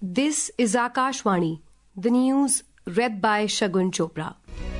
This is Akashvani, the news read by Shagun Chopra.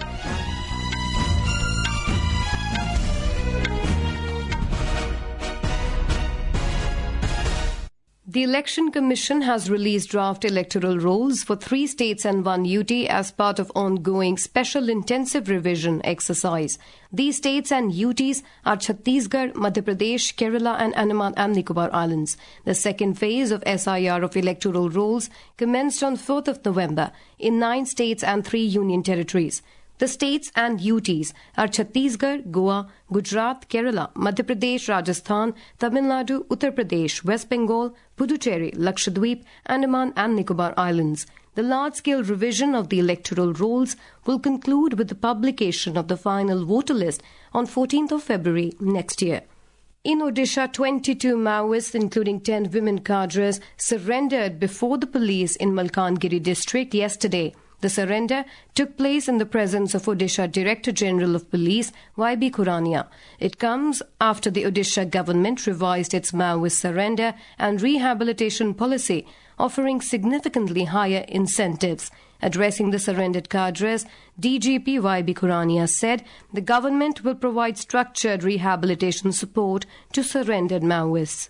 The Election Commission has released draft electoral rolls for 3 states and 1 UT as part of ongoing special intensive revision exercise. These states and UTs are Chhattisgarh, Madhya Pradesh, Kerala and Andaman and Nicobar Islands. The second phase of SIR of electoral rolls commenced on 4th of November in 9 states and 3 union territories. The states and UTs are Chhattisgarh, Goa, Gujarat, Kerala, Madhya Pradesh, Rajasthan, Tamil Nadu, Uttar Pradesh, West Bengal, Puducherry, Lakshadweep, Andaman and Nicobar Islands. The large-scale revision of the electoral rolls will conclude with the publication of the final voter list on 14th of February next year. In Odisha, 22 Maoists, including 10 women cadres, surrendered before the police in Malkangiri district yesterday. The surrender took place in the presence of Odisha Director General of Police, YB Khurania. It comes after the Odisha government revised its Maoist surrender and rehabilitation policy, offering significantly higher incentives. Addressing the surrendered cadres, DGP YB Khurania said the government will provide structured rehabilitation support to surrendered Maoists.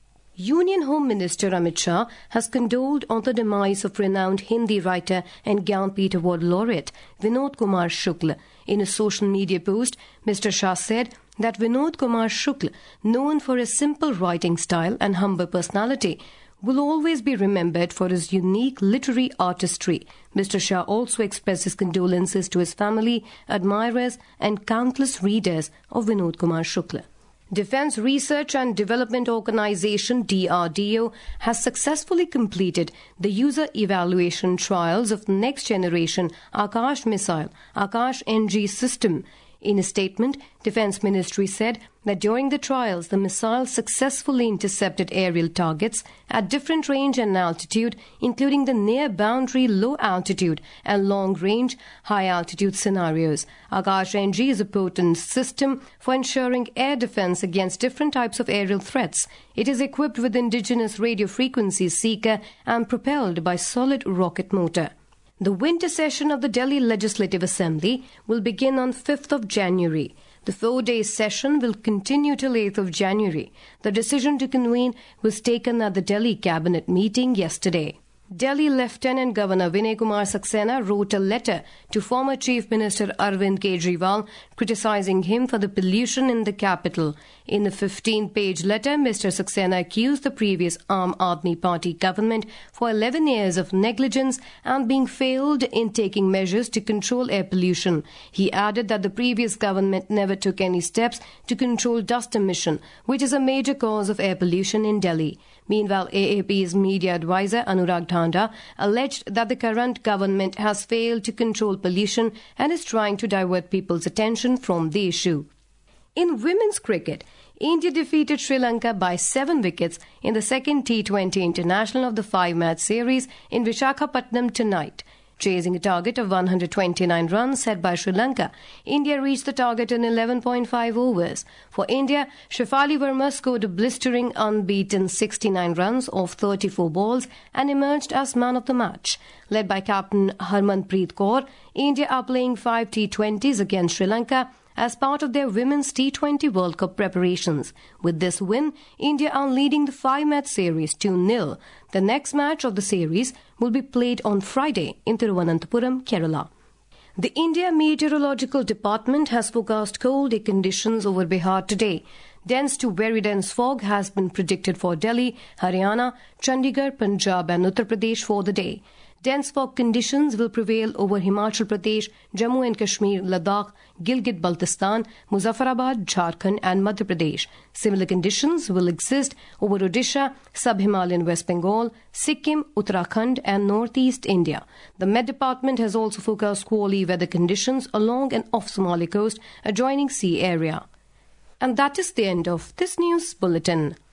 Union Home Minister Amit Shah has condoled on the demise of renowned Hindi writer and Gyanpith Award laureate Vinod Kumar Shukla. In a social media post, Mr. Shah said that Vinod Kumar Shukla, known for his simple writing style and humble personality, will always be remembered for his unique literary artistry. Mr. Shah also expressed his condolences to his family, admirers and countless readers of Vinod Kumar Shukla. Defence Research and Development Organisation DRDO has successfully completed the user evaluation trials of the next generation Akash missile, Akash NG system. In a statement, Defence Ministry said that during the trials, the missile successfully intercepted aerial targets at different range and altitude, including the near-boundary low altitude and long-range high-altitude scenarios. Akash NG is a potent system for ensuring air defence against different types of aerial threats. It is equipped with indigenous radio frequency seeker and propelled by solid rocket motor. The winter session of the Delhi Legislative Assembly will begin on 5th of January. The 4-day session will continue till 8th of January. The decision to convene was taken at the Delhi Cabinet meeting yesterday. Delhi Lieutenant Governor Vinay Kumar Saxena wrote a letter to former Chief Minister Arvind Kejriwal criticizing him for the pollution in the capital. In a 15-page letter, Mr. Saxena accused the previous Aam Aadmi Party government for 11 years of negligence and being failed in taking measures to control air pollution. He added that the previous government never took any steps to control dust emission, which is a major cause of air pollution in Delhi. Meanwhile, AAP's media advisor Anurag Dhanda alleged that the current government has failed to control pollution and is trying to divert people's attention from the issue. In women's cricket, India defeated Sri Lanka by 7 wickets in the second T20 International of the 5-match series in Visakhapatnam tonight. Chasing a target of 129 runs set by Sri Lanka, India reached the target in 11.5 overs. For India, Shefali Verma scored a blistering unbeaten 69 runs off 34 balls and emerged as man of the match. Led by captain Harmanpreet Kaur, India are playing 5 T20s against Sri Lanka as part of their Women's T20 World Cup preparations. With this win, India are leading the 5-match series 2-0. The next match of the series will be played on Friday in Thiruvananthapuram, Kerala. The India Meteorological Department has forecast cold conditions over Bihar today. Dense to very dense fog has been predicted for Delhi, Haryana, Chandigarh, Punjab and Uttar Pradesh for the day. Dense fog conditions will prevail over Himachal Pradesh, Jammu and Kashmir, Ladakh, Gilgit-Baltistan, Muzaffarabad, Jharkhand and Madhya Pradesh. Similar conditions will exist over Odisha, Sub-Himalayan West Bengal, Sikkim, Uttarakhand and Northeast India. The Met Department has also forecast squally weather conditions along and off Somali coast adjoining sea area. And that is the end of this news bulletin.